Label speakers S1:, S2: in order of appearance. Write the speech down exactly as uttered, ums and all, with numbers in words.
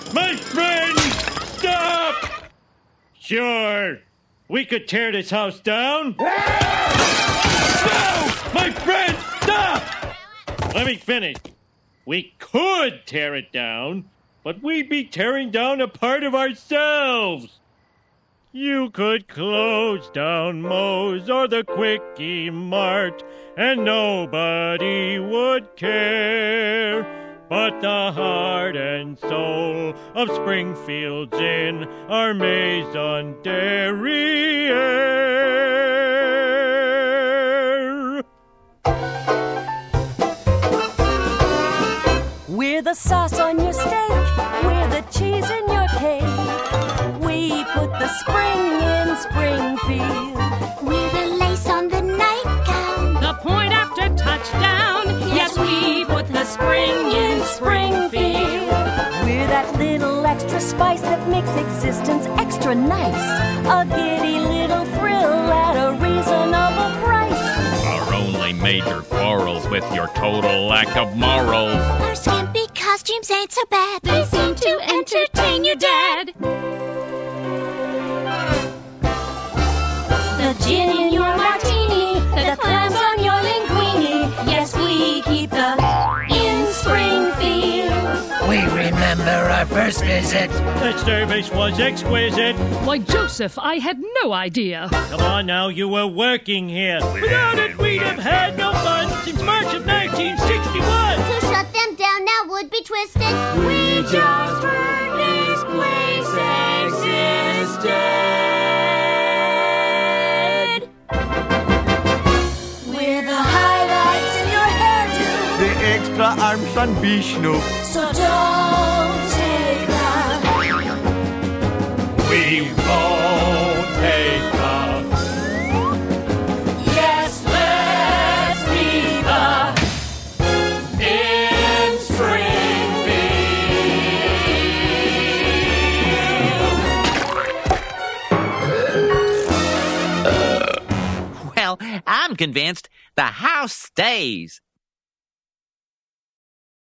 S1: My friend! Stop! Sure, we could tear this house down. No! My friend, stop! Let me finish. We could tear it down, but we'd be tearing down a part of ourselves. You could close down Moe's or the Quickie Mart, and nobody would care. But the heart and soul of Springfield's Inn are Maison Derriere.
S2: We're the sauce on your steak, we're the cheese in your cake. We put the spring in Springfield.
S3: We're the lace on the nightgown,
S4: the point after touchdown. Yes, we put the spring in Springfield.
S2: We're that little extra spice that makes existence extra nice. A giddy little thrill at a reasonable price.
S5: Our only major quarrels with your total lack of morals.
S3: Our skimpy costumes ain't so bad.
S4: They seem to entertain your dad.
S2: The gin in your martini, the clams on your linguine. Yes, we keep the in Springfield.
S6: We remember our first visit.
S1: The service was exquisite.
S4: Why, Joseph, I had no idea.
S1: Come on now, you were working here. Without it, we'd have had no fun since March of nineteen sixty-one.
S3: To shut them down now would be twisted.
S2: We just heard this place existed. We're the highlights in your hairdo.
S7: The extra arms on Vishnu.
S2: So don't take that.
S1: We won't take off.
S2: Yes, let's be the in Springfield.
S6: Well, I'm convinced the house stays.